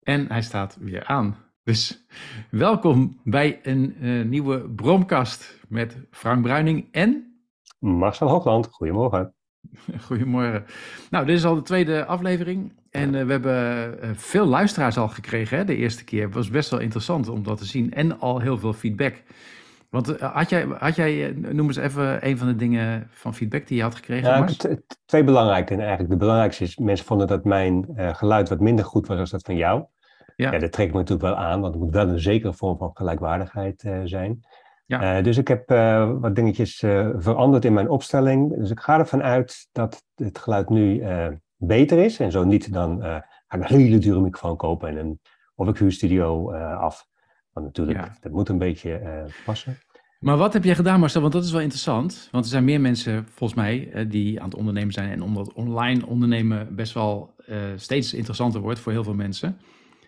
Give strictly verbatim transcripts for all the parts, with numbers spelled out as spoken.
En hij staat weer aan. Dus welkom bij een uh, nieuwe Bromkast met Frank Bruining en... Marcel Hoogland, goedemorgen. Goedemorgen. Nou, dit is al de tweede aflevering. En uh, we hebben uh, veel luisteraars al gekregen, hè, de eerste keer. Het was best wel interessant om dat te zien. En al heel veel feedback. Want uh, had jij, had jij uh, noem eens even een van de dingen van feedback die je had gekregen, Ja, Mars? t- t- twee belangrijke. En eigenlijk de belangrijkste is, mensen vonden dat mijn uh, geluid wat minder goed was dan dat van jou. Ja. Ja, dat trekt me natuurlijk wel aan, want het moet wel een zekere vorm van gelijkwaardigheid uh, zijn. Ja. Uh, dus ik heb uh, wat dingetjes uh, veranderd in mijn opstelling. Dus ik ga ervan uit dat het geluid nu uh, beter is. En zo niet, dan uh, ga ik een hele dure microfoon kopen en een, of ik huur studio uh, af. Want natuurlijk, Ja. dat moet een beetje uh, passen. Maar wat heb jij gedaan, Marcel? Want dat is wel interessant. Want er zijn meer mensen, volgens mij, die aan het ondernemen zijn. En omdat online ondernemen best wel uh, steeds interessanter wordt voor heel veel mensen.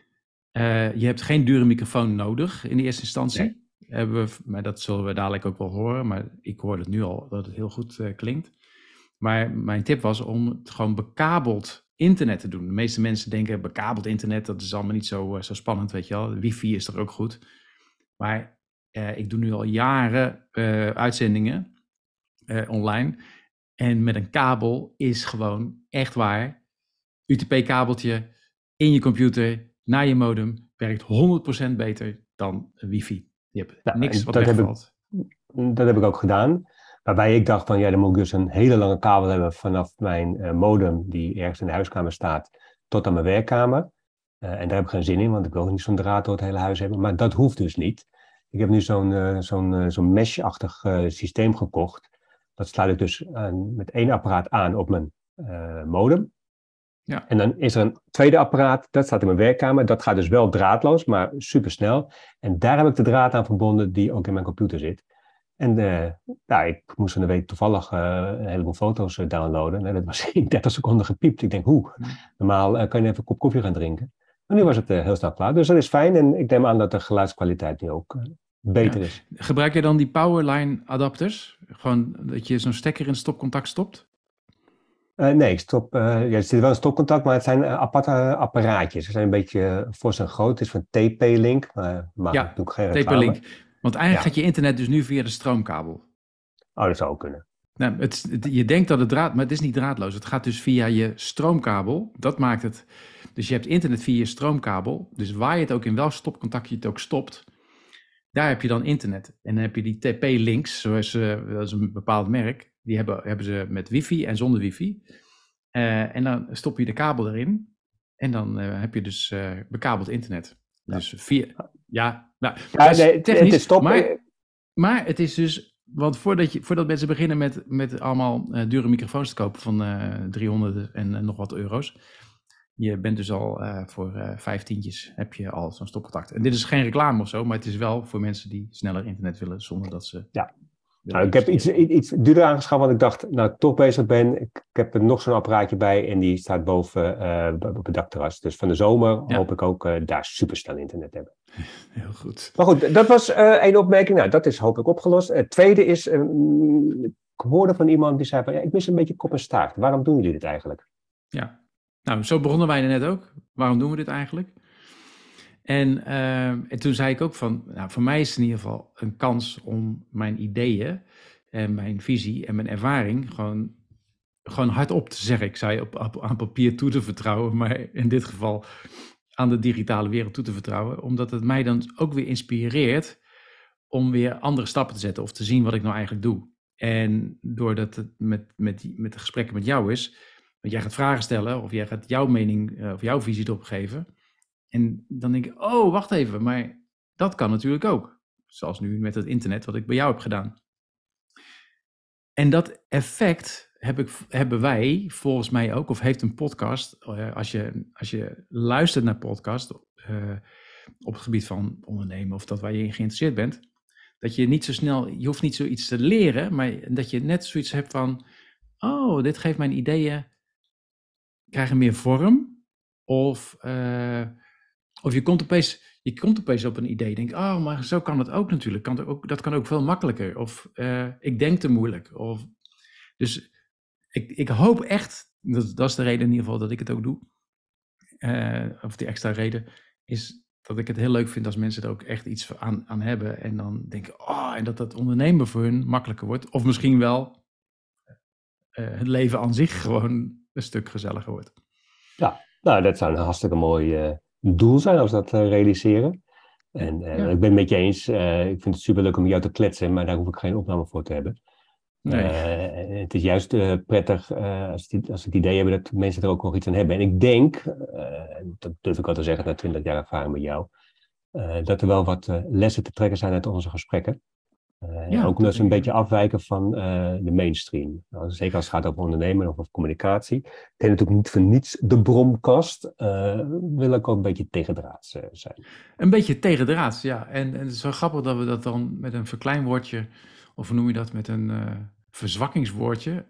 Uh, je hebt geen dure microfoon nodig in de eerste instantie. Nee. Hebben we, maar dat zullen we dadelijk ook wel horen. Maar ik hoor het nu al, dat het heel goed uh, klinkt. Maar mijn tip was om het gewoon bekabeld internet te doen. De meeste mensen denken, bekabeld internet, dat is allemaal niet zo, uh, zo spannend, weet je wel. Wifi is toch ook goed. Maar... Uh, ik doe nu al jaren uh, uitzendingen uh, online. En met een kabel is gewoon echt waar. U T P-kabeltje in je computer, naar je modem, werkt honderd procent beter dan wifi. Je hebt nou, niks wat dat wegvalt. Heb ik, dat heb ik ook gedaan. Waarbij ik dacht van, ja, dan moet ik dus een hele lange kabel hebben vanaf mijn uh, modem, die ergens in de huiskamer staat, tot aan mijn werkkamer. Uh, en daar heb ik geen zin in, want ik wil niet zo'n draad door het hele huis hebben. Maar dat hoeft dus niet. Ik heb nu zo'n, uh, zo'n, uh, zo'n mesh-achtig uh, systeem gekocht. Dat sluit ik dus uh, met één apparaat aan op mijn uh, modem. Ja. En dan is er een tweede apparaat, dat staat in mijn werkkamer. Dat gaat dus wel draadloos, maar supersnel. En daar heb ik de draad aan verbonden die ook in mijn computer zit. En uh, nou, ik moest van de week toevallig uh, een heleboel foto's uh, downloaden. En dat was in dertig seconden gepiept. Ik denk, hoe? Normaal uh, kan je even een kop koffie gaan drinken. Maar nu was het uh, heel snel klaar. Dus dat is fijn. En ik neem aan dat de geluidskwaliteit nu ook uh, beter Ja. is. Gebruik je dan die powerline adapters? Gewoon dat je zo'n stekker in het stopcontact stopt? Uh, nee, ik stop, uh, ja, er zit wel een stopcontact, maar het zijn uh, aparte uh, apparaatjes. Ze zijn een beetje uh, fors en groot. Het is van T P-Link, maar mag ja, natuurlijk geen reclame. T P-Link. Want eigenlijk Ja. gaat je internet dus nu via de stroomkabel. Oh, dat zou ook kunnen. Nou, het, het, je denkt dat het draad, maar het is niet draadloos. Het gaat dus via je stroomkabel. Dat maakt het. Dus je hebt internet via je stroomkabel. Dus waar je het ook in welk stopcontact je het ook stopt, daar heb je dan internet. En dan heb je die T P-links, zoals uh, dat is een bepaald merk. Die hebben, hebben ze met wifi en zonder wifi. Uh, en dan stop je de kabel erin. En dan uh, heb je dus uh, bekabeld internet. Ja. Dus via, ja, nou, ja, dat is nee, technisch. Het is top. Maar, maar het is dus, want voordat, je, voordat mensen beginnen met, met allemaal uh, dure microfoons te kopen van uh, driehonderd en uh, nog wat euro's. Je bent dus al uh, voor uh, vijftientjes heb je al zo'n stopcontact. En dit is geen reclame of zo, maar het is wel voor mensen die sneller internet willen zonder dat ze... Ja. Nou, ik heb iets, iets duurder aangeschaft, want ik dacht, nou, ik toch bezig ben. Ik, ik heb er nog zo'n apparaatje bij en die staat boven uh, op het dakterras. Dus van de zomer ja. hoop ik ook uh, daar supersnel internet te hebben. Heel goed. Maar goed, dat was uh, één opmerking. Nou, dat is hopelijk opgelost. Het tweede is, uh, ik hoorde van iemand die zei van, ja, ik mis een beetje kop en staart. Waarom doen jullie dit eigenlijk? Ja, nou, zo begonnen wij er net ook. Waarom doen we dit eigenlijk? En, uh, en toen zei ik ook van, nou, voor mij is het in ieder geval een kans om mijn ideeën en mijn visie en mijn ervaring gewoon, gewoon hardop te zeggen. Ik zei op, op, aan papier toe te vertrouwen, maar in dit geval aan de digitale wereld toe te vertrouwen. Omdat het mij dan ook weer inspireert om weer andere stappen te zetten of te zien wat ik nou eigenlijk doe. En doordat het met, met, met de gesprekken met jou is, want jij gaat vragen stellen of jij gaat jouw mening uh, of jouw visie erop geven. En dan denk ik, oh, wacht even, maar dat kan natuurlijk ook. Zoals nu met het internet, wat ik bij jou heb gedaan. En dat effect heb ik, hebben wij volgens mij ook, of heeft een podcast, uh, als, je, als je luistert naar podcast uh, op het gebied van ondernemen of dat waar je in geïnteresseerd bent, dat je niet zo snel, je hoeft niet zoiets te leren, maar dat je net zoiets hebt van, oh, dit geeft mijn ideeën, krijgen meer vorm, of... Uh, Of je komt opeens, je komt opeens op een idee, denk, oh, maar zo kan het ook natuurlijk. Kan het ook, dat kan ook veel makkelijker. Of uh, ik denk te moeilijk. Of, dus ik, ik hoop echt, dat, dat is de reden in ieder geval dat ik het ook doe. Uh, of die extra reden. is dat ik het heel leuk vind als mensen er ook echt iets aan, aan hebben. En dan denken, oh, en dat dat ondernemen voor hun makkelijker wordt. Of misschien wel uh, het leven aan zich gewoon een stuk gezelliger wordt. Ja, nou, dat zou een hartstikke mooi uh, doel zijn als we dat uh, realiseren. En uh, ja. Ik ben het met je eens. Uh, ik vind het superleuk om met jou te kletsen, maar daar hoef ik geen opname voor te hebben. Nee. Uh, het is juist uh, prettig uh, als, die, als we het idee hebben dat mensen er ook nog iets aan hebben. En ik denk, uh, dat durf ik al te zeggen na twintig jaar ervaring met jou, uh, dat er wel wat uh, lessen te trekken zijn uit onze gesprekken. Uh, ja, ook omdat ze een beetje afwijken van uh, de mainstream. Nou, zeker als het gaat over ondernemen of over communicatie. Ik denk natuurlijk niet voor niets de bromkast. Uh, wil ik ook een beetje tegendraads uh, zijn. Een beetje tegendraads, ja. En, en het is wel grappig dat we dat dan met een verkleinwoordje, of hoe noem je dat, met een uh, verzwakkingswoordje,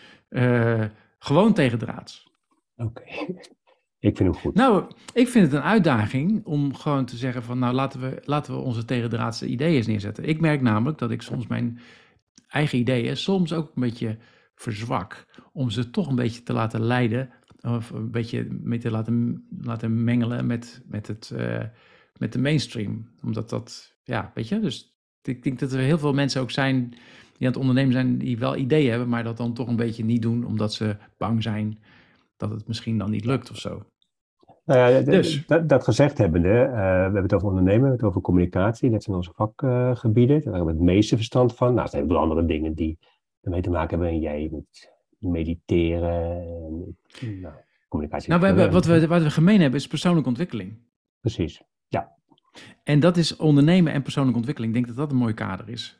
uh, gewoon tegendraads. Oké. Okay. Ik vind hem goed. Nou, ik vind het een uitdaging om gewoon te zeggen van, nou, laten we, laten we onze tegendraadse ideeën eens neerzetten. Ik merk namelijk dat ik soms mijn eigen ideeën soms ook een beetje verzwak, om ze toch een beetje te laten leiden, of een beetje mee te laten, laten mengelen met, met, het, uh, met de mainstream. Omdat dat, ja, weet je, dus ik denk dat er heel veel mensen ook zijn die aan het ondernemen zijn, die wel ideeën hebben, maar dat dan toch een beetje niet doen, omdat ze bang zijn dat het misschien dan niet lukt of zo. Nou ja, dus. dat, dat gezegd hebbende, uh, we hebben het over ondernemen, we hebben het over communicatie, dat zijn onze vakgebieden, uh, daar hebben we het meeste verstand van. Nou, er zijn wel andere dingen die ermee te maken hebben en jij moet mediteren, en, nou, communicatie. Nou, we hebben, wat, we, wat we gemeen hebben is persoonlijke ontwikkeling. Precies, ja. En dat is ondernemen en persoonlijke ontwikkeling. Ik denk dat dat een mooi kader is.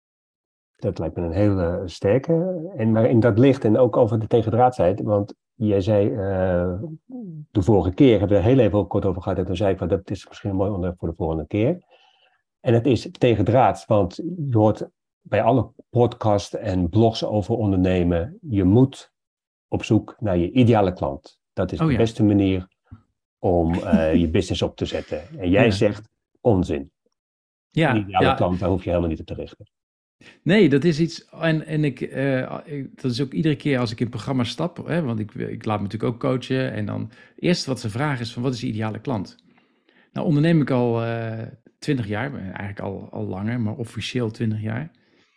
Dat lijkt me een hele sterke. En maar in dat licht en ook over de tegendraadsheid, want jij zei uh, de vorige keer, hebben we er heel even kort over gehad, en toen zei ik van dat is misschien een mooi onderwerp voor de volgende keer. En het is tegendraads, want je hoort bij alle podcasts en blogs over ondernemen, je moet op zoek naar je ideale klant. Dat is oh, de ja. beste manier om uh, je business op te zetten. En jij ja. zegt onzin. Ja, een ideale ja. klant, daar hoef je helemaal niet op te richten. Nee, dat is iets, en, en ik, uh, ik, dat is ook iedere keer als ik in programma's stap, hè, want ik, ik laat me natuurlijk ook coachen, en dan eerst wat ze vragen is van, wat is de ideale klant? Nou, onderneem ik al twintig uh, jaar, eigenlijk al, al langer, maar officieel twintig jaar.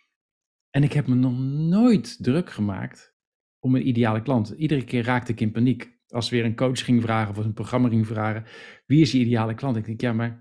En ik heb me nog nooit druk gemaakt om een ideale klant. Iedere keer raakte ik in paniek. Als weer een coach ging vragen of een programma ging vragen, wie is je ideale klant? Ik denk, ja, maar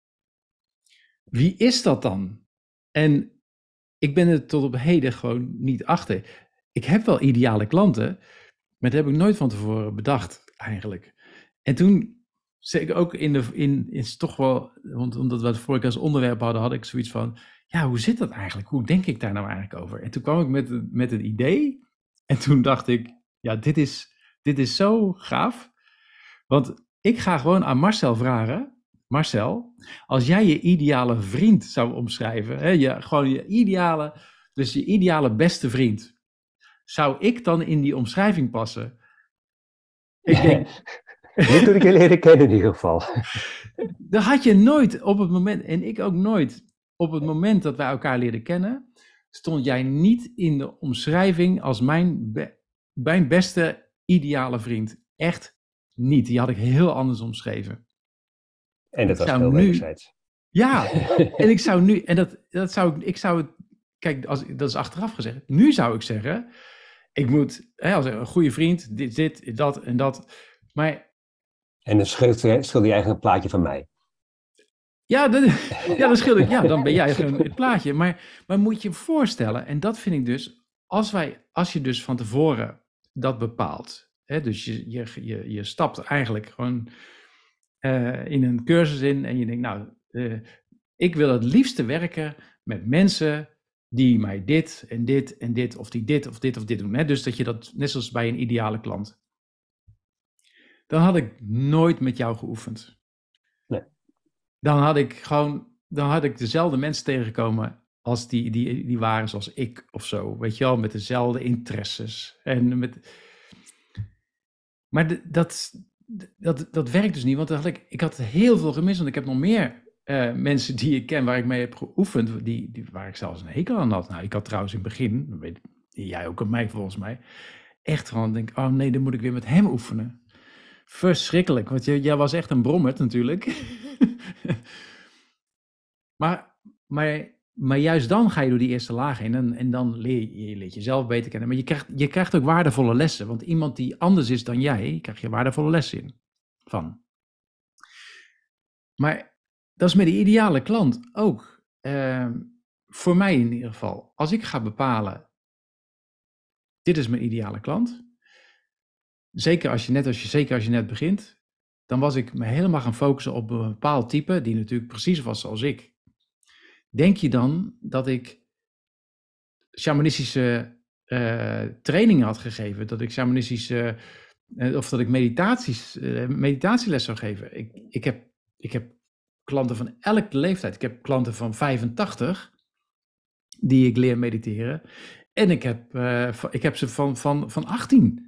wie is dat dan? En ik ben er tot op heden gewoon niet achter. Ik heb wel ideale klanten, maar dat heb ik nooit van tevoren bedacht eigenlijk. En toen, zeker ook in de, in, is toch wel, want omdat we het vorige keer als onderwerp hadden, had ik zoiets van, ja, hoe zit dat eigenlijk? Hoe denk ik daar nou eigenlijk over? En toen kwam ik met, met het idee, en toen dacht ik, ja, dit is, dit is zo gaaf. Want ik ga gewoon aan Marcel vragen, Marcel, als jij je ideale vriend zou omschrijven, hè, je, gewoon je ideale, dus je ideale beste vriend, zou ik dan in die omschrijving passen? Ik denk, niet toen ik je leren kennen in ieder geval. Dat had je nooit op het moment, en ik ook nooit, op het moment dat wij elkaar leerden kennen, stond jij niet in de omschrijving als mijn, be, mijn beste ideale vriend. Echt niet. Die had ik heel anders omschreven. En dat was heel wederzijds. Ja, en ik zou nu, en dat, dat zou ik, ik zou het, kijk, als, dat is achteraf gezegd. Nu zou ik zeggen, ik moet, hè, als een goede vriend, dit, dit, dat en dat. Maar. En dan scheelt je eigenlijk een plaatje van mij. Ja, dat, ja, dan scheelt ik, ja, dan ben jij gewoon het plaatje. Maar, maar moet je je voorstellen, en dat vind ik dus, als wij, als je dus van tevoren dat bepaalt, hè, dus je, je, je, je stapt eigenlijk gewoon uh, in een cursus in en je denkt, nou, uh, ik wil het liefste werken met mensen die mij dit en dit en dit, of die dit of dit of dit doen. Hè? Dus dat je dat, net zoals bij een ideale klant. Dan had ik nooit met jou geoefend. Nee. Dan had ik gewoon, dan had ik dezelfde mensen tegengekomen als die, die, die waren zoals ik of zo. Weet je wel, met dezelfde interesses. En met... Maar de, dat, dat, dat werkt dus niet, want dan had ik, ik had heel veel gemist, want ik heb nog meer uh, mensen die ik ken waar ik mee heb geoefend, die, die, waar ik zelfs een hekel aan had. Nou, ik had trouwens in het begin, weet, jij ook aan mij volgens mij, echt gewoon denk, oh nee, dan moet ik weer met hem oefenen. Verschrikkelijk, want jij was echt een brommerd natuurlijk. maar, maar, maar juist dan ga je door die eerste laag heen en, en dan leer je, je leert jezelf beter kennen. Maar je krijgt, je krijgt ook waardevolle lessen, want iemand die anders is dan jij, krijg je waardevolle lessen in van. Maar dat is met de ideale klant ook. Uh, voor mij in ieder geval. Als ik ga bepalen, dit is mijn ideale klant. Zeker als je net, als je, zeker als je net begint, dan was ik me helemaal gaan focussen op een bepaald type, die natuurlijk precies was zoals ik. Denk je dan dat ik shamanistische uh, trainingen had gegeven, dat ik shamanistische, uh, of dat ik meditaties, uh, meditatielessen zou geven? Ik, ik, heb, ik heb klanten van elke leeftijd. Ik heb klanten van vijfentachtig die ik leer mediteren. En ik heb, uh, ik heb ze van, van, van achttien.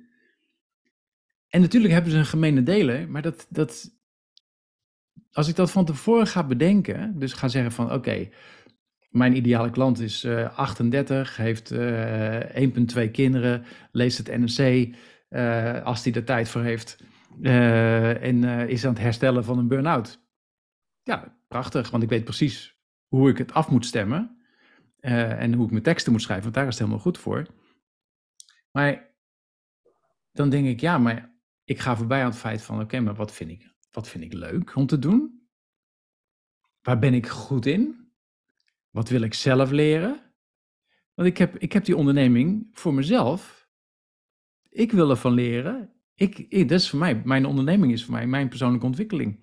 En natuurlijk hebben ze een gemene delen, maar dat, dat, als ik dat van tevoren ga bedenken, dus ga zeggen van oké, okay, mijn ideale klant is uh, achtendertig, heeft uh, één komma twee kinderen, leest het N R C, uh, als hij er tijd voor heeft, uh, en uh, is aan het herstellen van een burn-out. Ja, prachtig, want ik weet precies hoe ik het af moet stemmen uh, en hoe ik mijn teksten moet schrijven, want daar is het helemaal goed voor. Maar dan denk ik, ja, maar ik ga voorbij aan het feit van, oké, okay, maar wat vind ik, wat vind ik leuk om te doen? Waar ben ik goed in? Wat wil ik zelf leren? Want ik heb, ik heb die onderneming voor mezelf. Ik wil ervan leren. Ik, ik, dat is voor mij, mijn onderneming is voor mij mijn persoonlijke ontwikkeling.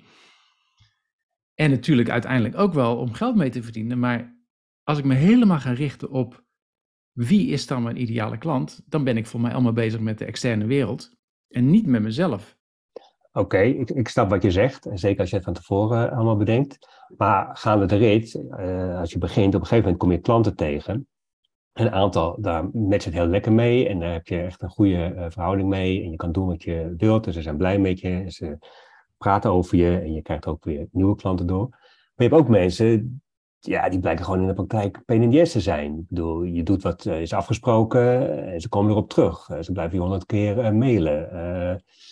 En natuurlijk uiteindelijk ook wel om geld mee te verdienen. Maar als ik me helemaal ga richten op wie is dan mijn ideale klant, dan ben ik voor mij allemaal bezig met de externe wereld en niet met mezelf. Oké, okay, ik, ik snap wat je zegt. En zeker als je het van tevoren allemaal bedenkt. Maar gaande de rit, uh, als je begint, op een gegeven moment kom je klanten tegen. Een aantal, daar matcht het heel lekker mee. En daar heb je echt een goede uh, verhouding mee. En je kan doen wat je wilt. En ze zijn blij met je. En ze praten over je. En je krijgt ook weer nieuwe klanten door. Maar je hebt ook mensen, ja, die blijken gewoon in de praktijk pain in the ass te zijn. Ik bedoel, je doet wat uh, is afgesproken. En ze komen erop terug. Uh, ze blijven je honderd keer uh, mailen. Uh,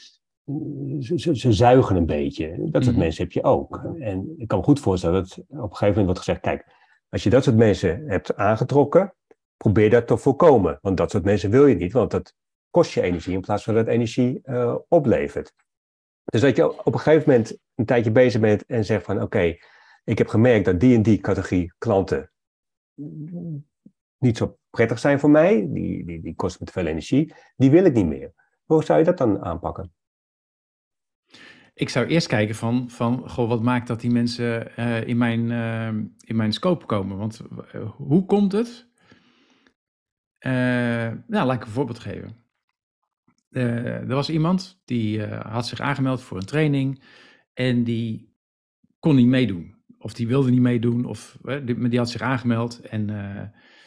Ze, ze, ze zuigen een beetje. Dat soort mm-hmm. mensen heb je ook. En ik kan me goed voorstellen dat op een gegeven moment wordt gezegd, kijk, als je dat soort mensen hebt aangetrokken, probeer dat te voorkomen. Want dat soort mensen wil je niet, want dat kost je energie in plaats van dat energie uh, oplevert. Dus dat je op een gegeven moment een tijdje bezig bent en zegt van, oké, okay, ik heb gemerkt dat die en die categorie klanten niet zo prettig zijn voor mij, die, die, die kosten me te veel energie, die wil ik niet meer. Hoe zou je dat dan aanpakken? Ik zou eerst kijken van, van goh, wat maakt dat die mensen uh, in, mijn, uh, in mijn scope komen? Want uh, hoe komt het? Uh, nou, laat ik een voorbeeld geven. Uh, er was iemand die uh, had zich aangemeld voor een training en die kon niet meedoen. Of die wilde niet meedoen, of uh, die, die had zich aangemeld. En, uh,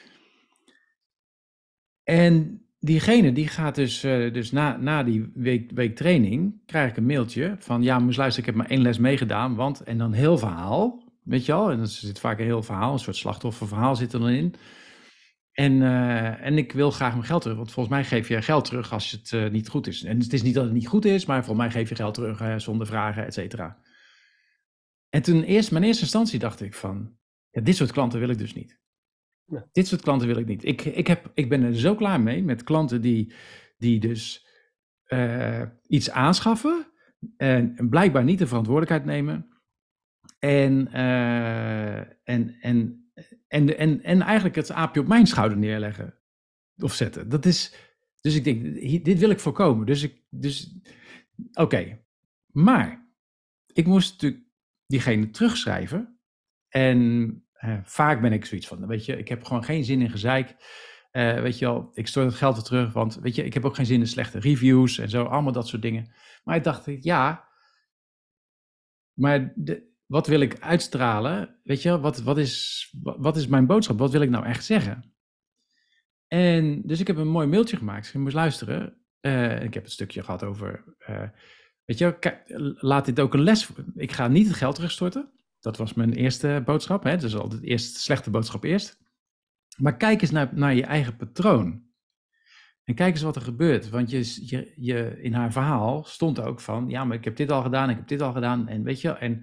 en diegene die gaat dus, uh, dus na, na die week, week training, krijg ik een mailtje van, ja, moest luisteren, ik heb maar één les meegedaan, want, en dan heel verhaal, weet je wel, en er zit vaak een heel verhaal, een soort slachtofferverhaal zit er dan in. En, uh, en ik wil graag mijn geld terug, want volgens mij geef je geld terug als het uh, niet goed is. En het is niet dat het niet goed is, maar volgens mij geef je geld terug uh, zonder vragen, et cetera. En toen eerst, mijn eerste instantie dacht ik van, ja, dit soort klanten wil ik dus niet. Ja. Dit soort klanten wil ik niet. Ik, ik, heb, ik ben er zo klaar mee met klanten die, die dus uh, iets aanschaffen en blijkbaar niet de verantwoordelijkheid nemen. En, uh, en, en, en, en, en eigenlijk het aapje op mijn schouder neerleggen of zetten. Dat is, dus ik denk, dit wil ik voorkomen. Dus ik, dus, oké. Okay. Maar ik moest natuurlijk diegene terugschrijven. En uh, vaak ben ik zoiets van, weet je, ik heb gewoon geen zin in gezeik. Uh, weet je wel, ik stort het geld er terug, want weet je, ik heb ook geen zin in slechte reviews en zo, allemaal dat soort dingen. Maar ik dacht, ja, maar de, wat wil ik uitstralen? Weet je, wat, wat, is, wat is mijn boodschap? Wat wil ik nou echt zeggen? En dus ik heb een mooi mailtje gemaakt. Je moest luisteren. Uh, ik heb een stukje gehad over, uh, weet je, kijk, laat dit ook een les. Ik ga niet het geld terugstorten. Dat was mijn eerste boodschap. Hè? Dus altijd eerst slechte boodschap eerst. Maar kijk eens naar, naar je eigen patroon. En kijk eens wat er gebeurt. Want je, je, je, in haar verhaal stond ook van, ja, maar ik heb dit al gedaan, ik heb dit al gedaan. En weet je, en,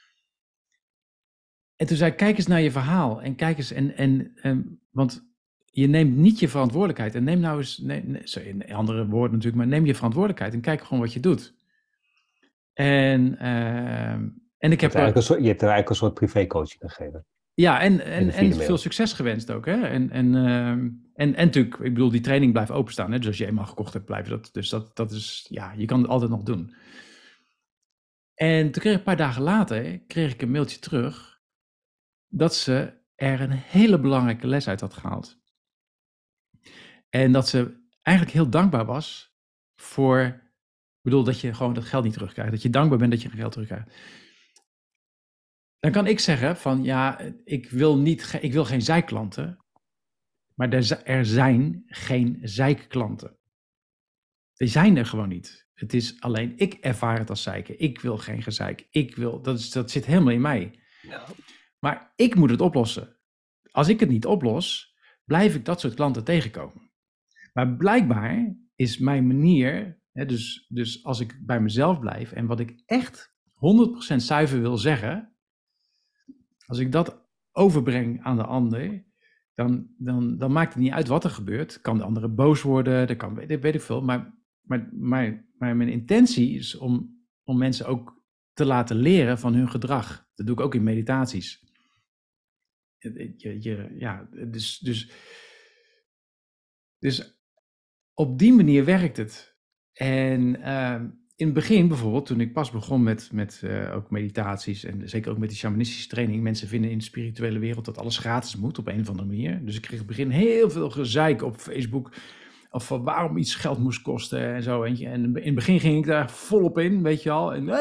en toen zei ik, kijk eens naar je verhaal. En kijk eens, en, en, en want je neemt niet je verantwoordelijkheid. En neem nou eens, nee, nee, sorry, in andere woorden natuurlijk, maar neem je verantwoordelijkheid en kijk gewoon wat je doet. En, uh, en ik je heb... Hebt er, soort, je hebt er eigenlijk een soort privécoaching gegeven. Ja, en, en, en veel succes gewenst ook. Hè? En, en, uh, en, en natuurlijk, ik bedoel, die training blijft openstaan. Hè? Dus als je eenmaal gekocht hebt, blijft dat. Dus dat, dat is, ja, je kan het altijd nog doen. En toen kreeg ik een paar dagen later, kreeg ik een mailtje terug, dat ze er een hele belangrijke les uit had gehaald. En dat ze eigenlijk heel dankbaar was voor, ik bedoel, dat je gewoon dat geld niet terugkrijgt. Dat je dankbaar bent dat je geen geld terugkrijgt. Dan kan ik zeggen van, ja, ik wil, niet, ik wil geen zijklanten, maar er, er zijn geen zijkklanten. Die zijn er gewoon niet. Het is alleen, ik ervaar het als zeiken. Ik wil geen gezeik. Ik wil, dat, is, dat zit helemaal in mij. Ja. Maar ik moet het oplossen. Als ik het niet oplos, blijf ik dat soort klanten tegenkomen. Maar blijkbaar is mijn manier, hè, dus, dus als ik bij mezelf blijf en wat ik echt honderd procent zuiver wil zeggen, als ik dat overbreng aan de ander, dan, dan, dan maakt het niet uit wat er gebeurt. Kan de andere boos worden, dat kan, weet, weet ik veel. Maar, maar, maar, maar mijn intentie is om, om mensen ook te laten leren van hun gedrag. Dat doe ik ook in meditaties. Je, je, ja, dus, dus, dus op die manier werkt het. En uh, in het begin bijvoorbeeld, toen ik pas begon met, met uh, ook meditaties en zeker ook met die shamanistische training, mensen vinden in de spirituele wereld dat alles gratis moet op een of andere manier. Dus ik kreeg in het begin heel veel gezeik op Facebook of van waarom iets geld moest kosten en zo. En in het begin ging ik daar volop in, weet je al. En,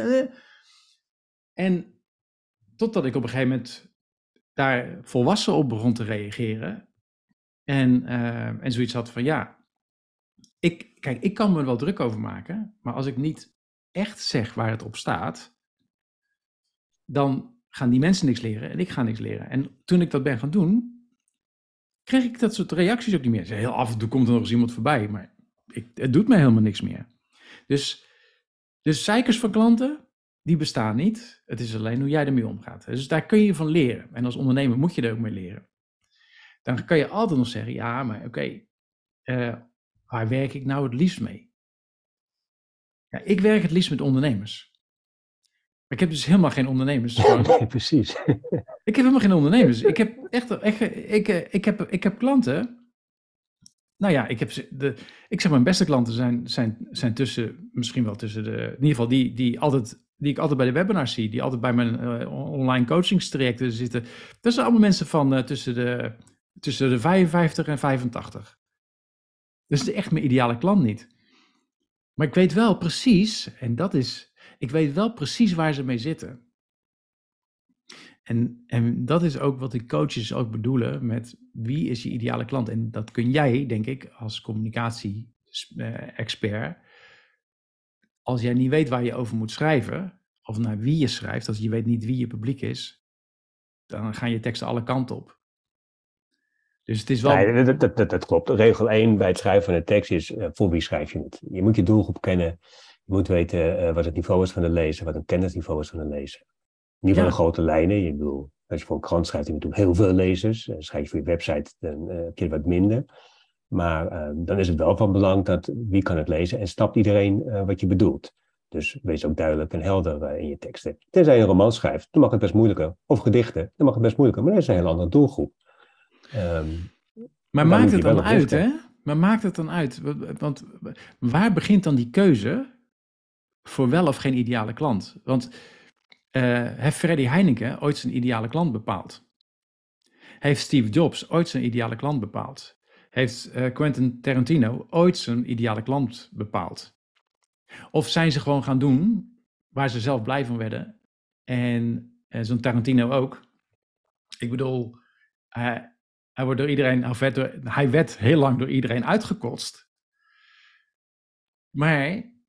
en totdat ik op een gegeven moment daar volwassen op begon te reageren en, uh, en zoiets had van ja, Ik, kijk, ik kan me er wel druk over maken, maar als ik niet echt zeg waar het op staat, dan gaan die mensen niks leren en ik ga niks leren. En toen ik dat ben gaan doen, kreeg ik dat soort reacties ook niet meer. Heel af en toe komt er nog eens iemand voorbij, maar ik, het doet mij helemaal niks meer. Dus, dus zeikers van klanten, die bestaan niet. Het is alleen hoe jij ermee omgaat. Dus daar kun je van leren. En als ondernemer moet je er ook mee leren. Dan kan je altijd nog zeggen, ja, maar oké, okay, uh, waar werk ik nou het liefst mee? Ja, ik werk het liefst met ondernemers. Maar ik heb dus helemaal geen ondernemers. Gewoon... Nee, precies. Ik heb helemaal geen ondernemers. Ik heb echt, echt ik, ik, heb, ik heb klanten. Nou ja, ik heb de, ik zeg mijn beste klanten zijn, zijn, zijn tussen, misschien wel tussen de, in ieder geval die, die, altijd, die ik altijd bij de webinars zie, die altijd bij mijn uh, online coachingstrajecten zitten. Dat zijn allemaal mensen van uh, tussen, de, tussen de vijfenvijftig en vijfentachtig. Dus het is echt mijn ideale klant niet. Maar ik weet wel precies, en dat is, ik weet wel precies waar ze mee zitten. En, en dat is ook wat die coaches ook bedoelen met wie is je ideale klant. En dat kun jij, denk ik, als communicatie-expert, als jij niet weet waar je over moet schrijven, of naar wie je schrijft, als je weet niet wie je publiek is, dan gaan je teksten alle kanten op. Dus het is wel... Nee, dat, dat, dat, dat klopt. Regel één bij het schrijven van een tekst is, uh, voor wie schrijf je het? Je moet je doelgroep kennen. Je moet weten uh, wat het niveau is van de lezer, wat een kennisniveau is van de lezer. In ieder geval ja. de grote lijnen. Je bedoel, als je voor een krant schrijft, heb je natuurlijk heel veel lezers. Uh, schrijf je voor je website, dan uh, heb je wat minder. Maar uh, dan is het wel van belang dat wie kan het lezen en snapt iedereen uh, wat je bedoelt. Dus wees ook duidelijk en helder uh, in je teksten. Tenzij je een roman schrijft, dan mag het best moeilijker. Of gedichten, dan mag het best moeilijker. Maar dat is een heel andere doelgroep. Um, maar maakt het dan uit, hè? Maar maakt het dan uit? Want waar begint dan die keuze voor wel of geen ideale klant? Want uh, heeft Freddy Heineken ooit zijn ideale klant bepaald? Heeft Steve Jobs ooit zijn ideale klant bepaald? Heeft uh, Quentin Tarantino ooit zijn ideale klant bepaald? Of zijn ze gewoon gaan doen waar ze zelf blij van werden? En uh, zo'n Tarantino ook. Ik bedoel... Uh, Hij, wordt door iedereen, hij, werd door, hij werd heel lang door iedereen uitgekotst. Maar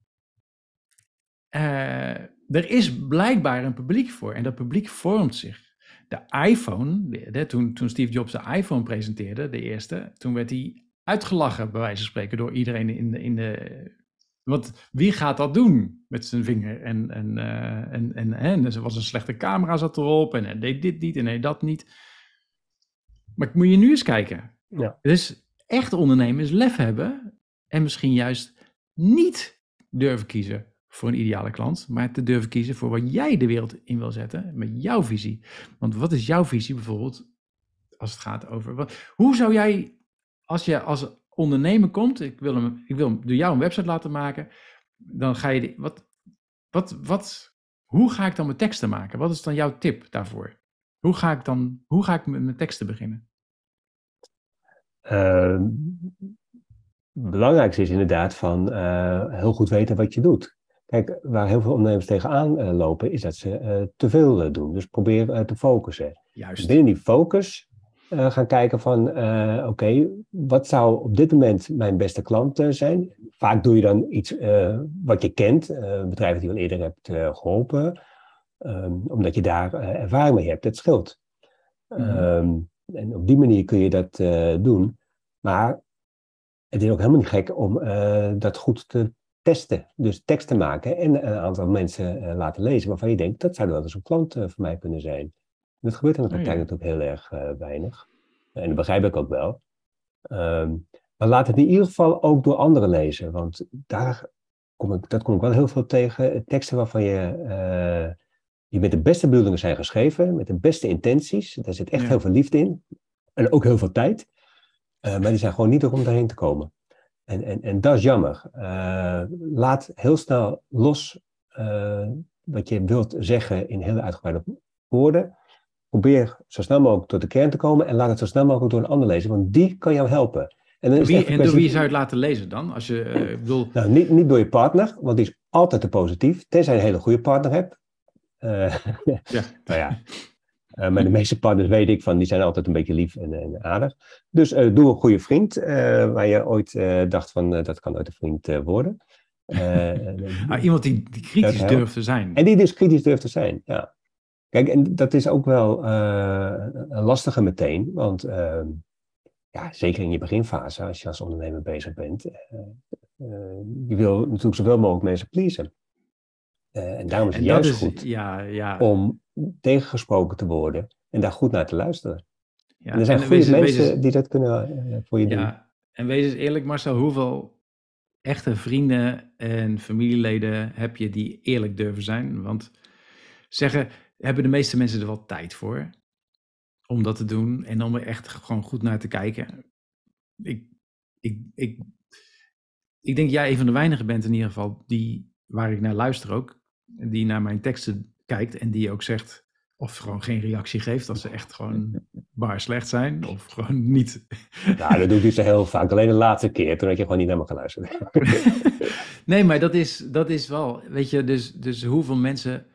uh, er is blijkbaar een publiek voor. En dat publiek vormt zich. De iPhone, de, de, toen, toen Steve Jobs de iPhone presenteerde, de eerste, toen werd hij uitgelachen, bij wijze van spreken, door iedereen in de... In de want wie gaat dat doen met zijn vinger? En, en, uh, en, en, en er was een slechte camera zat erop en hij deed dit niet en hij dat niet. Maar moet je nu eens kijken. Ja. Dus echt ondernemen is lef hebben en misschien juist niet durven kiezen voor een ideale klant, maar te durven kiezen voor wat jij de wereld in wil zetten met jouw visie. Want wat is jouw visie bijvoorbeeld als het gaat over... Wat, hoe zou jij, als je als ondernemer komt, ik wil, hem, ik wil door jou een website laten maken, dan ga je... Wat, wat, wat, hoe ga ik dan mijn teksten maken? Wat is dan jouw tip daarvoor? Hoe ga ik dan, hoe ga ik met mijn teksten beginnen? Uh, het belangrijkste is inderdaad van uh, heel goed weten wat je doet. Kijk, waar heel veel ondernemers tegenaan uh, lopen, is dat ze uh, te veel uh, doen. Dus probeer uh, te focussen. Juist. Binnen die focus uh, gaan kijken van, uh, oké, okay, wat zou op dit moment mijn beste klant uh, zijn? Vaak doe je dan iets uh, wat je kent, uh, een bedrijf dat je al eerder hebt uh, geholpen, um, omdat je daar uh, ervaring mee hebt. Dat scheelt. Mm-hmm. Um, en op die manier kun je dat uh, doen. Maar het is ook helemaal niet gek om uh, dat goed te testen. Dus tekst te maken en een aantal mensen uh, laten lezen waarvan je denkt, dat zou wel eens een klant uh, voor mij kunnen zijn. En dat gebeurt in de praktijk oh, ja. natuurlijk heel erg uh, weinig. En dat begrijp ik ook wel. Um, maar laat het in ieder geval ook door anderen lezen. Want daar kom ik, dat kom ik wel heel veel tegen. Teksten waarvan je... Uh, die met de beste bedoelingen zijn geschreven, met de beste intenties. Daar zit echt ja. heel veel liefde in. En ook heel veel tijd. Uh, maar die zijn gewoon niet er om daarheen te komen. En, en, en dat is jammer. Uh, laat heel snel los uh, wat je wilt zeggen in hele uitgebreide woorden. Probeer zo snel mogelijk tot de kern te komen. En laat het zo snel mogelijk door een ander lezen. Want die kan jou helpen. En, dan en, is wie, en door wie kwestie... zou je het laten lezen dan? Als je, uh, bedoel... nou, niet, niet door je partner. Want die is altijd te positief. Tenzij je een hele goede partner hebt. Uh, ja. nou ja, uh, maar de meeste partners weet ik van, die zijn altijd een beetje lief en, en aardig. Dus uh, doe een goede vriend, uh, waar je ooit uh, dacht van, uh, dat kan ooit een vriend uh, worden. Uh, ah, iemand die, die kritisch durft te zijn. En die dus kritisch durft te zijn, ja. Kijk, en dat is ook wel uh, een lastige meteen, want uh, ja, zeker in je beginfase, als je als ondernemer bezig bent, uh, uh, je wil natuurlijk zoveel mogelijk mensen pleasen. Uh, en daarom is het en juist is, goed ja, ja. om tegengesproken te worden en daar goed naar te luisteren. Ja, en er zijn en goede wees, mensen wees, die dat kunnen uh, voor je ja, doen. En wees eens eerlijk, Marcel, hoeveel echte vrienden en familieleden heb je die eerlijk durven zijn? Want zeggen, hebben de meeste mensen er wel tijd voor om dat te doen en om er echt gewoon goed naar te kijken? Ik, ik, ik, ik denk jij een van de weinigen bent in ieder geval die, waar ik naar luister ook, die naar mijn teksten kijkt en die ook zegt, of gewoon geen reactie geeft als ze echt gewoon bar slecht zijn, of gewoon niet. Nou, dat doe ik dus heel vaak. Alleen de laatste keer, toen had je gewoon niet naar me geluisterd. Nee, maar dat is, dat is wel, weet je, dus, dus hoeveel mensen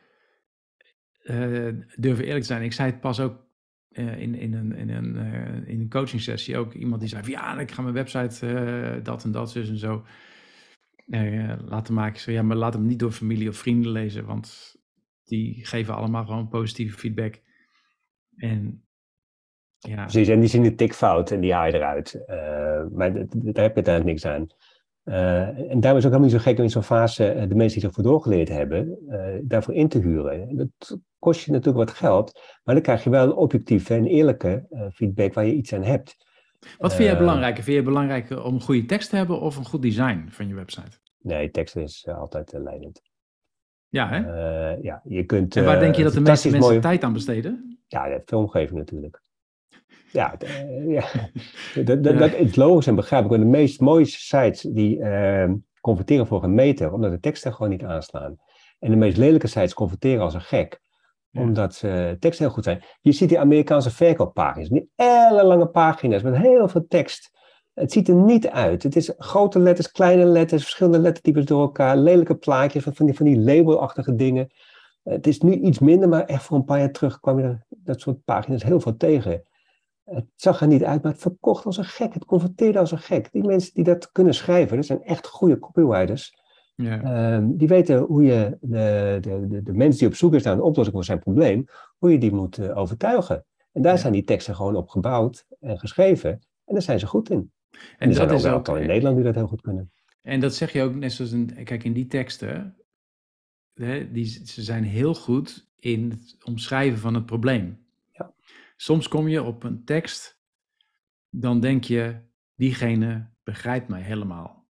uh, durven eerlijk te zijn. Ik zei het pas ook uh, in, in, een, in, een, uh, in een coaching sessie, ook iemand die zei van, ja, ik ga mijn website uh, dat en dat, dus en zo. Uh, laten maken. Zo, ja, maar laat hem niet door familie of vrienden lezen, want die geven allemaal gewoon positieve feedback. En ja. Precies, en die zien de tikfout en die haal je eruit. Uh, maar daar heb je uiteindelijk niks aan. Uh, en daarom is het ook helemaal niet zo gek om in zo'n fase uh, de mensen die ervoor doorgeleerd hebben, uh, daarvoor in te huren. Dat kost je natuurlijk wat geld, maar dan krijg je wel een objectieve en eerlijke uh, feedback waar je iets aan hebt. Wat vind jij uh, belangrijker? Vind je het belangrijker om een goede tekst te hebben of een goed design van je website? Nee, tekst is uh, altijd uh, leidend. Ja, hè? Uh, ja, je kunt, en waar uh, denk je dat de meeste mensen mooie... tijd aan besteden? Ja, de filmgeving natuurlijk. Ja, de, ja. Dat, dat, dat is logisch en begrijpelijk. Maar de meest mooiste sites die uh, converteren voor een meter, omdat de teksten gewoon niet aanslaan. En de meest lelijke sites converteren als een gek, ja. omdat uh, teksten heel goed zijn. Je ziet die Amerikaanse verkooppagina's, die ellenlange pagina's met heel veel tekst. Het ziet er niet uit. Het is grote letters, kleine letters, verschillende lettertypes door elkaar, lelijke plaatjes, van die, van die labelachtige dingen. Het is nu iets minder, maar echt voor een paar jaar terug kwam je er dat soort pagina's heel veel tegen. Het zag er niet uit, maar het verkocht als een gek. Het converteerde als een gek. Die mensen die dat kunnen schrijven, dat zijn echt goede copywriters. Ja. Um, die weten hoe je de, de, de, de mensen die op zoek is naar een oplossing voor zijn probleem, hoe je die moet uh, overtuigen. En daar ja. zijn die teksten gewoon op gebouwd en geschreven. En daar zijn ze goed in. En er zijn dat ook is een ook, aantal in Nederland die dat heel goed kunnen. en dat zeg je ook net zoals een, kijk, in die teksten, hè, die, ze zijn heel goed in het omschrijven van het probleem. Ja. Soms kom je op een tekst, dan denk je, diegene begrijpt mij helemaal.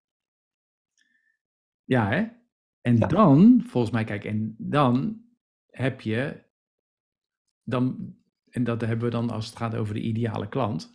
Ja, hè? En Ja. dan, volgens mij, kijk, en dan heb je, dan, en dat hebben we dan als het gaat over de ideale klant,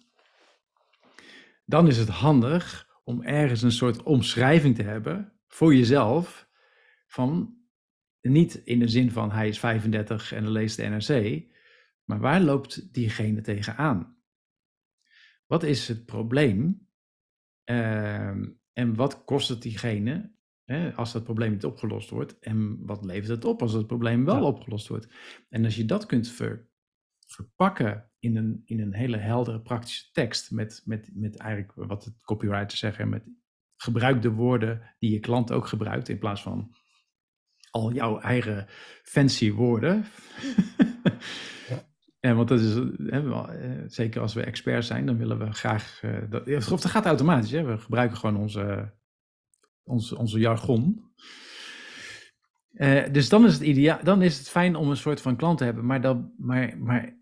dan is het handig om ergens een soort omschrijving te hebben voor jezelf, van, niet in de zin van hij is vijfendertig en leest de N R C, maar waar loopt diegene tegenaan? Wat is het probleem? Uh, en wat kost het diegene hè, als dat probleem niet opgelost wordt? En wat levert het op als het probleem wel Ja. opgelost wordt? En als je dat kunt ver, verpakken in een, in een hele heldere praktische tekst, met, met, met eigenlijk wat de copywriters zeggen, met gebruik de woorden die je klant ook gebruikt, in plaats van al jouw eigen fancy woorden. Ja. En want dat is, hè, zeker als we experts zijn, dan willen we graag, uh, dat, of dat gaat automatisch, hè? We gebruiken gewoon onze, onze, onze jargon. Uh, dus dan is het ideaal, dan is het fijn om een soort van klant te hebben, maar, dan, maar, maar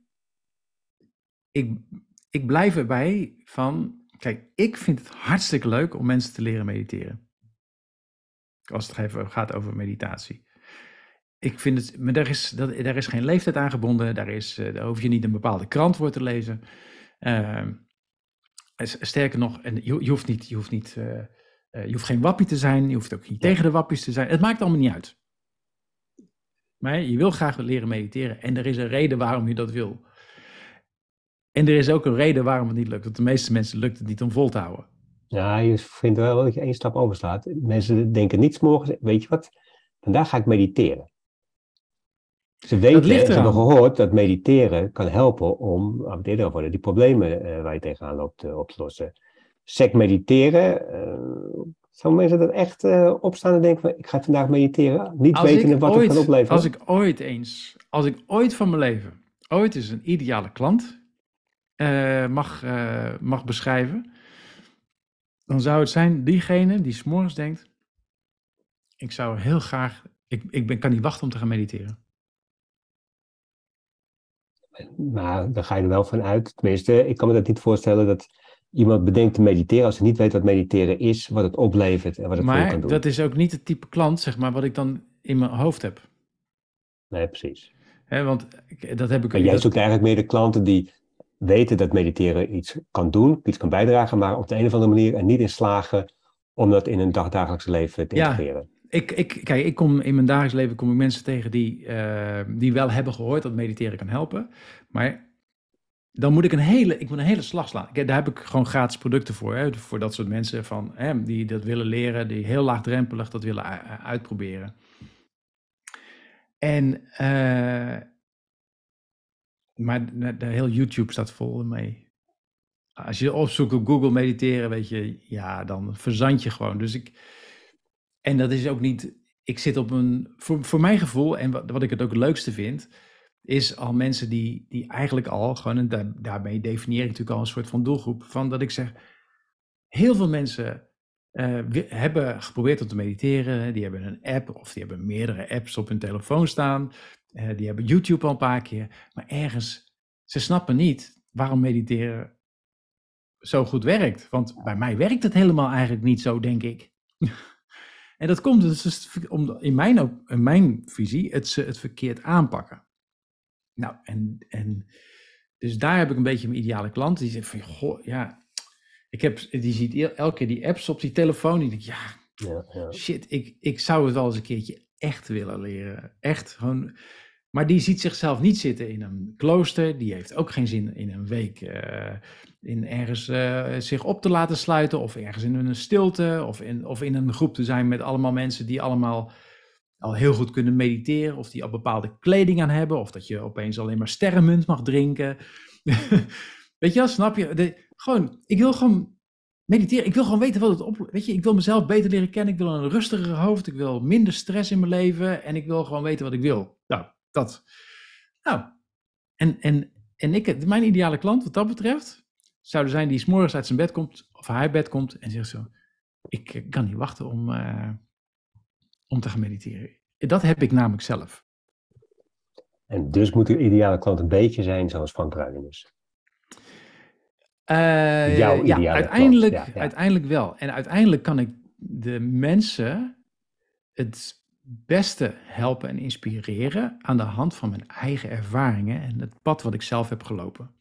ik, ik blijf erbij van, kijk, ik vind het hartstikke leuk om mensen te leren mediteren. Als het even gaat over meditatie. Ik vind het, maar daar is, dat, daar is geen leeftijd aan gebonden. Daar, is, daar hoef je niet een bepaalde krant voor te lezen. Uh, sterker nog, en je, je hoeft niet, je hoeft niet, uh, uh, je hoeft geen wappie te zijn. Je hoeft ook niet ja. tegen de wappies te zijn. Het maakt allemaal niet uit. Maar je wil graag leren mediteren. En er is een reden waarom je dat wil. En er is ook een reden waarom het niet lukt. Want de meeste mensen lukt het niet om vol te houden. Ja, je vindt wel dat je één stap overslaat. Mensen denken niet 's morgens, weet je wat, vandaag ga ik mediteren. Ze weten, ze hebben gehoord dat mediteren kan helpen om, waar we het eerder over hadden, die problemen uh, waar je tegenaan loopt uh, op te lossen. Sec mediteren, uh, zouden mensen dat echt uh, opstaan en denken van, ik ga vandaag mediteren, niet als weten wat ooit, het kan opleveren? Als ik ooit eens, als ik ooit van mijn leven, ooit eens een ideale klant uh, mag, uh, mag beschrijven, dan zou het zijn diegene die 's morgens denkt, ik zou heel graag, ik, ik ben, kan niet wachten om te gaan mediteren. Maar dan ga je er wel van uit. Tenminste, ik kan me dat niet voorstellen dat iemand bedenkt te mediteren als ze niet weet wat mediteren is, wat het oplevert en wat het maar voor je kan doen. Maar dat is ook niet het type klant, zeg maar, wat ik dan in mijn hoofd heb. Nee, precies. He, want dat heb ik... Maar jij dat... zoekt eigenlijk meer de klanten die weten dat mediteren iets kan doen, iets kan bijdragen, maar op de een of andere manier er niet in slagen om dat in hun dagdagelijkse leven te integreren. Ja. Ik, ik, kijk, ik kom in mijn dagelijks leven kom ik mensen tegen die, uh, die wel hebben gehoord dat mediteren kan helpen. Maar dan moet ik een hele, ik moet een hele slag slaan. Kijk, daar heb ik gewoon gratis producten voor. Hè, voor dat soort mensen van, hè, die dat willen leren, die heel laagdrempelig dat willen uh, uitproberen. En, uh, maar de, de heel YouTube staat vol mee. Als je opzoekt op Google mediteren, weet je, ja, dan verzand je gewoon. Dus ik... En dat is ook niet, ik zit op een, voor, voor mijn gevoel, en wat, wat ik het ook het leukste vind, is al mensen die, die eigenlijk al, gewoon, en daar, daarmee definieer ik natuurlijk al een soort van doelgroep, van dat ik zeg, heel veel mensen uh, hebben geprobeerd om te mediteren, die hebben een app, of die hebben meerdere apps op hun telefoon staan, uh, die hebben YouTube al een paar keer, maar ergens, ze snappen niet waarom mediteren zo goed werkt. Want bij mij werkt het helemaal eigenlijk niet zo, denk ik. En dat komt dus om, in, mijn, in mijn visie, het, het verkeerd aanpakken. Nou, en, en dus daar heb ik een beetje mijn ideale klant. Die zegt van, goh, ja, ik heb, die ziet elke keer die apps op die telefoon. Die denkt, ja, ja, ja. shit, ik, ik zou het wel eens een keertje echt willen leren. Echt gewoon. Maar die ziet zichzelf niet zitten in een klooster. Die heeft ook geen zin in een week uh, in ergens uh, zich op te laten sluiten. Of ergens in een stilte. Of in, of in een groep te zijn met allemaal mensen die allemaal al heel goed kunnen mediteren. Of die al bepaalde kleding aan hebben. Of dat je opeens alleen maar sterrenmunt mag drinken. Weet je wel, snap je? De, gewoon, ik wil gewoon mediteren. Ik wil gewoon weten wat het op... Weet je, ik wil mezelf beter leren kennen. Ik wil een rustiger hoofd. Ik wil minder stress in mijn leven. En ik wil gewoon weten wat ik wil. Nou, dat. Nou, en, en, en ik, mijn ideale klant wat dat betreft, zou er zijn die 's morgens uit zijn bed komt, of haar bed komt en zegt zo, ik eh, kan niet wachten om, uh, om te gaan mediteren. Dat heb ik namelijk zelf. En dus moet de ideale klant een beetje zijn zoals Frank Bruinings. Uh, Jouw ideale ja, uiteindelijk, klant. Ja, ja. uiteindelijk wel. En uiteindelijk kan ik de mensen het beste helpen en inspireren aan de hand van mijn eigen ervaringen en het pad wat ik zelf heb gelopen.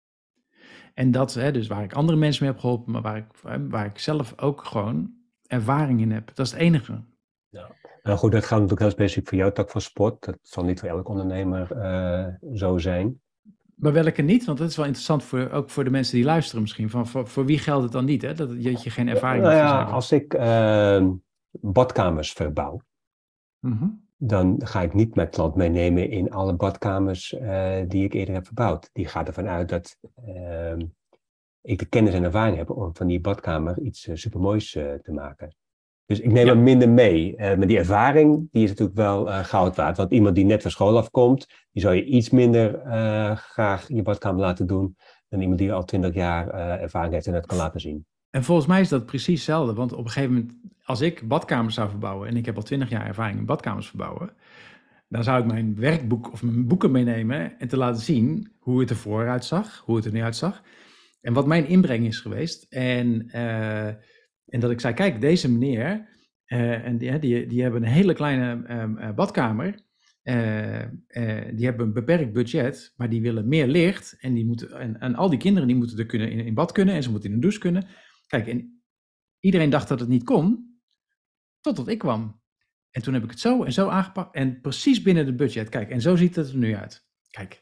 En dat, hè, dus waar ik andere mensen mee heb geholpen, maar waar ik, waar ik zelf ook gewoon ervaring in heb. Dat is het enige. Ja. Nou goed, dat gaat natuurlijk heel specifiek voor jouw tak van sport. Dat zal niet voor elke ondernemer uh, zo zijn. Maar welke niet? Want dat is wel interessant voor, ook voor de mensen die luisteren misschien. Van, voor, voor wie geldt het dan niet? Hè? Dat, dat je geen ervaring nou hebt. Ja, als ik uh, badkamers verbouw, mm-hmm. dan ga ik niet mijn klant meenemen in alle badkamers uh, die ik eerder heb verbouwd. Die gaat ervan uit dat uh, ik de kennis en ervaring heb om van die badkamer iets uh, supermoois uh, te maken. Dus ik neem ja. hem minder mee. Uh, maar die ervaring, die is natuurlijk wel uh, goud waard. Want iemand die net van school afkomt, die zou je iets minder uh, graag in je badkamer laten doen dan iemand die al twintig jaar uh, ervaring heeft en het kan laten zien. En volgens mij is dat precies hetzelfde. Want op een gegeven moment, als ik badkamers zou verbouwen, en ik heb al twintig jaar ervaring in badkamers verbouwen, dan zou ik mijn werkboek of mijn boeken meenemen en te laten zien hoe het er vooruit zag, hoe het er nu uitzag. En wat mijn inbreng is geweest. En... Uh, En dat ik zei, kijk, deze meneer, uh, en die, die, die hebben een hele kleine uh, badkamer. Uh, uh, die hebben een beperkt budget, maar die willen meer licht. En, die moeten, en, en al die kinderen die moeten er kunnen in, in bad kunnen en ze moeten in een douche kunnen. Kijk, en iedereen dacht dat het niet kon, totdat ik kwam. En toen heb ik het zo en zo aangepakt. En precies binnen het budget. Kijk, en zo ziet het er nu uit. Kijk.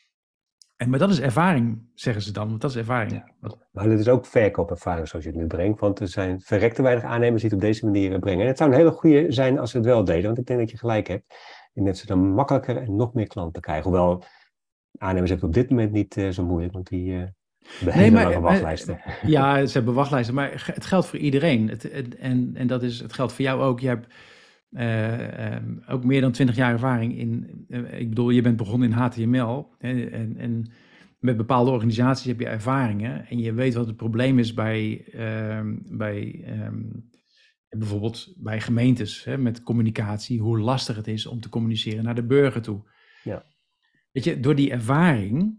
En, maar dat is ervaring, zeggen ze dan, want dat is ervaring. Ja, maar dat is ook verkoopervaring zoals je het nu brengt, want er zijn verrekte weinig aannemers die het op deze manier brengen. En het zou een hele goede zijn als ze het wel deden, want ik denk dat je gelijk hebt. En dat ze dan makkelijker en nog meer klanten krijgen. Hoewel, aannemers hebben het op dit moment niet uh, zo moeilijk, want die uh, hebben hele nee, lange wachtlijsten. Ja, ze hebben wachtlijsten, maar het geldt voor iedereen. Het, het, en, en dat is, het geldt voor jou ook. Je hebt uh, um, ook meer dan twintig jaar ervaring in, uh, ik bedoel, je bent begonnen in H T M L hè, en, en met bepaalde organisaties heb je ervaringen en je weet wat het probleem is bij, um, bij um, bijvoorbeeld bij gemeentes hè, met communicatie, hoe lastig het is om te communiceren naar de burger toe. Ja. Weet je, door die ervaring,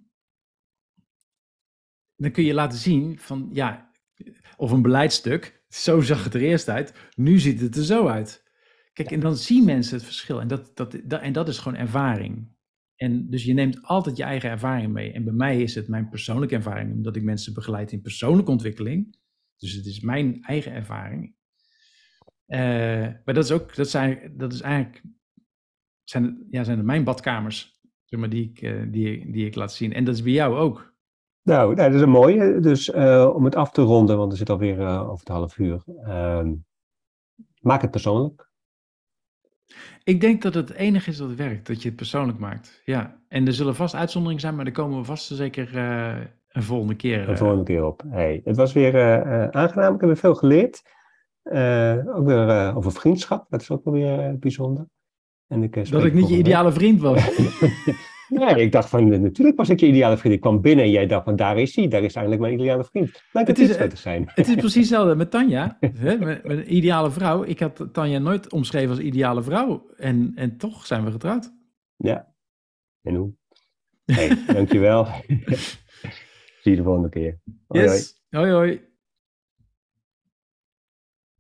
dan kun je laten zien van, ja, of een beleidstuk, zo zag het er eerst uit, nu ziet het er zo uit. Kijk, en dan zien mensen het verschil en dat, dat, dat, en dat is gewoon ervaring. En dus je neemt altijd je eigen ervaring mee. En bij mij is het mijn persoonlijke ervaring, omdat ik mensen begeleid in persoonlijke ontwikkeling. Dus het is mijn eigen ervaring. Uh, maar dat is ook, dat zijn, dat is eigenlijk, zijn, ja, zijn het mijn badkamers, zeg maar, die ik, uh, die, die ik laat zien. En dat is bij jou ook. Nou, dat is een mooie. Dus uh, om het af te ronden, want er zit alweer uh, over het half uur. Uh, maak het persoonlijk. Ik denk dat het enige is dat werkt, dat je het persoonlijk maakt. Ja, en er zullen vast uitzonderingen zijn, maar daar komen we vast zeker uh, een volgende keer. Uh... Een volgende keer op. Hey, het was weer uh, uh, aangenaam, ik heb weer veel geleerd. Uh, ook weer uh, over vriendschap, dat is ook wel weer uh, bijzonder. En ik, uh, dat ik niet je ideale week. vriend was. Nee, ik dacht van, natuurlijk was ik je ideale vriend. Ik kwam binnen en jij dacht van, daar is hij, daar is eigenlijk mijn ideale vriend. Lijkt het, het is, te zijn. Het is precies hetzelfde met Tanja, hè, met, met een ideale vrouw. Ik had Tanja nooit omschreven als ideale vrouw en, en toch zijn we getrouwd. Ja, en hoe? Hey, dankjewel. Zie je de volgende keer. Hoi, yes. hoi. hoi, hoi.